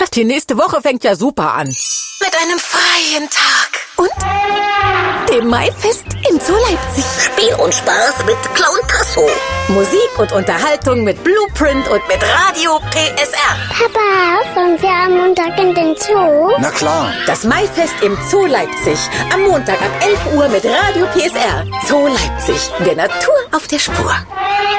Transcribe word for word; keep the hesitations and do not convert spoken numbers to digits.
Die nächste Woche fängt ja super an. Mit einem freien Tag. Und dem Maifest im Zoo Leipzig. Spiel und Spaß mit Clown Tasso. Musik und Unterhaltung mit Blueprint und mit Radio P S R. Papa, wollen wir am Montag in den Zoo? Na klar. Das Maifest im Zoo Leipzig. Am Montag ab elf Uhr mit Radio P S R. Zoo Leipzig. Der Natur auf der Spur.